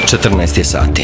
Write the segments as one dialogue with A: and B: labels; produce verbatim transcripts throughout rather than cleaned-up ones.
A: četrnaest je sati.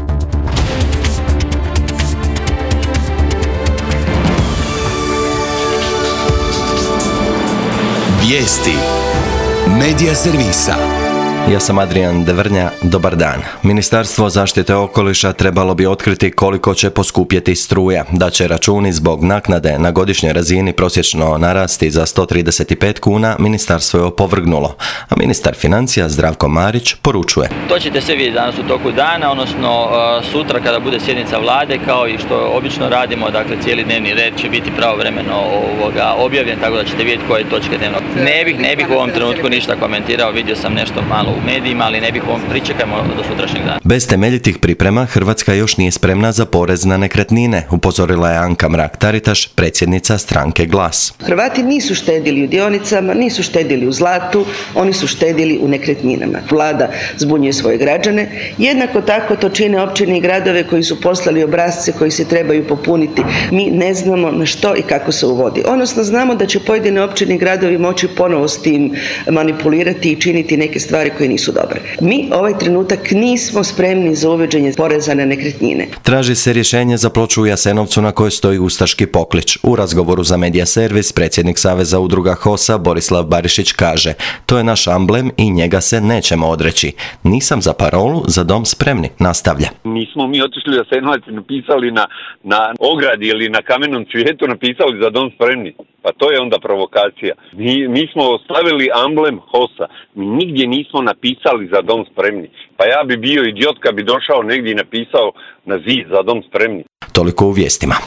B: Vijesti Medija servisa.
A: Ja sam Adrian Devrnja, dobar dan. Ministarstvo zaštite okoliša trebalo bi otkriti koliko će poskupjeti struja, da će računi zbog naknade na godišnjoj razini prosječno narasti za sto trideset pet kuna, ministarstvo je opovrgnulo, a ministar financija Zdravko Marić poručuje.
C: To ćete sve vidjeti danas u toku dana, odnosno sutra kada bude sjednica vlade, kao i što obično radimo, dakle cijeli dnevni red će biti pravovremeno ovoga objavljen, tako da ćete vidjeti koje točke dnevnog. Ne bih, ne bih u ovom trenutku ništa komentirao, vidio sam nešto malo u medijima, ali ne bih ovom, pričekajmo do sutrašnjeg dana.
A: Bez temeljitih priprema Hrvatska još nije spremna za porez na nekretnine, upozorila je Anka Mrak-Taritaš, predsjednica stranke Glas.
D: Hrvati nisu štedili u dionicama, nisu štedili u zlatu, oni su štedili u nekretninama. Vlada zbunjuje svoje građane, jednako tako to čine općine i gradove koji su poslali obrasce koji se trebaju popuniti. Mi ne znamo na što i kako se uvodi. Odnosno znamo da će pojedine općine i gradovi moći ponovo s tim manipulirati i činiti neke stvari koje nisu dobre. Mi ovaj trenutak nismo spremni za uvođenje poreza na nekretnine.
A: Traži se rješenje za ploču u Jasenovcu na kojoj stoji ustaški poklič. U razgovoru za Medija servis predsjednik Saveza udruga HOS-a Borislav Barišić kaže: to je naš amblem i njega se nećemo odreći. Nisam za parolu, za dom spremni, nastavlja.
E: Nismo mi otišli u Jasenovac i napisali na, na ogradi ili na kamenom cvijetu napisali za dom spremni. Pa to je onda provokacija. Mi, mi smo stavili amblem HOS-a. Mi nigdje nismo napisali za dom spremni. Pa ja bi bio idiot kad bi došao negdje i napisao na zid za dom spremni.
A: Toliko u vijestima.